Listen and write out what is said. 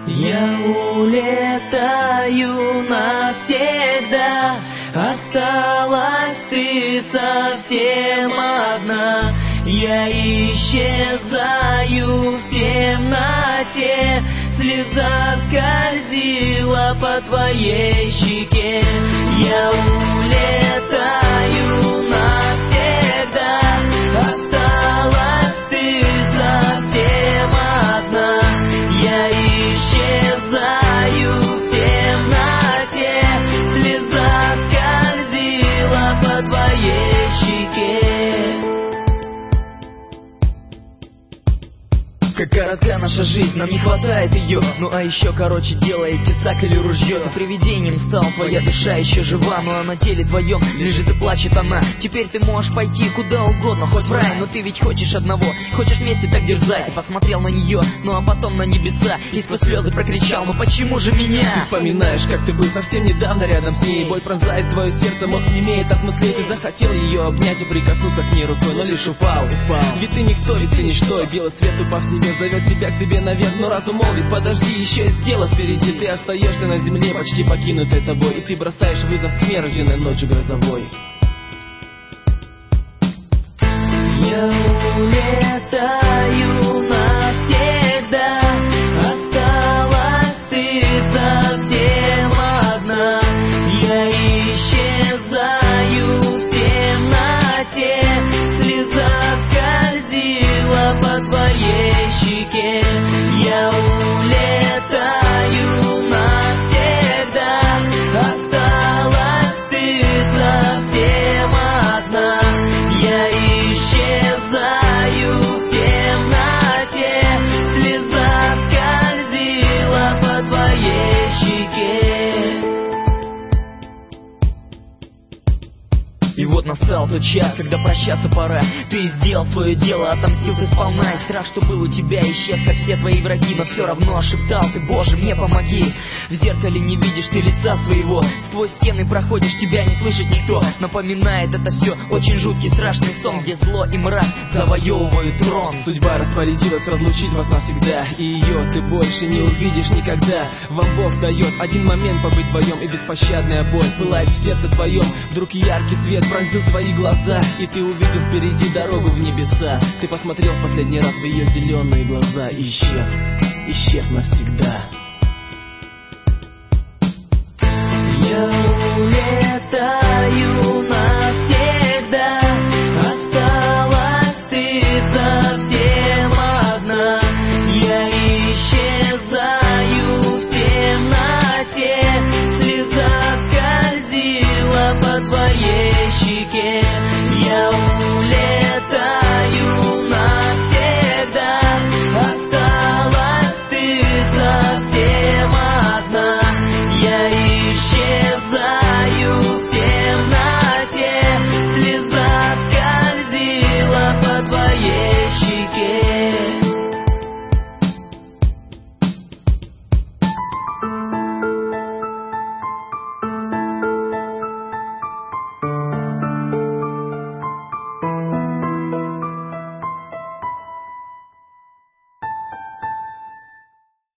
Я улетаю навсегда, осталась ты совсем одна. Я исчезаю в темноте, слеза скользила по твоей щеке. Я улетаю навсегда, осталась ты совсем одна. Я исчезаю в темноте, слеза скользила по твоей щеке. Как коротка наша жизнь, нам не хватает ее. Ну а еще короче делает тесак или ружье. Ты привидением стал, твоя душа еще жива, но на теле твоем лежит и плачет она. Теперь ты можешь пойти куда угодно, хоть в рай, но ты ведь хочешь одного, хочешь вместе так дерзать. Ты посмотрел на нее, ну а потом на небеса, и сквозь слезы прокричал: ну почему же меня? Ты вспоминаешь, как ты был совсем недавно рядом с ней. Боль пронзает твое сердце, мозг не имеет от мыслей. Ты захотел ее обнять и прикоснуться к ней рукой, но лишь упал. Ведь ты никто, ведь ты ничто, и белый свет, упав с небес, зовет тебя к себе наверх, но разум молвит: подожди, еще есть дело впереди. Ты остаешься на земле, почти покинутой тобой, и ты бросаешь вызов тьме, рожденной ночью грозовой. Я улетаю навсегда, осталась ты совсем одна. Я исчезаю в темноте, слеза скользила по твоей щеке. Я улетаю навсегда, осталась ты совсем одна. Я исчезаю в темноте, слеза скользила по твоей щеке. И вот настал тот час, когда прощаться пора. Ты сделал свое дело, отомстил ты сполна. И страх, что был у тебя, исчез, как все твои враги. Но все равно шептал ты: Боже, мне помоги. В зеркале не видишь ты лица своего, сквозь стены проходишь, тебя не слышит никто. Напоминает это все очень жуткий страшный сон, где зло и мрак завоевывают трон. Судьба распорядилась разлучить вас навсегда, и ее ты больше не увидишь никогда. Вам Бог дает один момент побыть вдвоем, и беспощадная боль пылает в сердце твоем. Вдруг яркий свет пронзил твои глаза, и ты увидел впереди дорогу в небеса. Ты посмотрел в последний раз в ее зеленые глаза и исчез навсегда.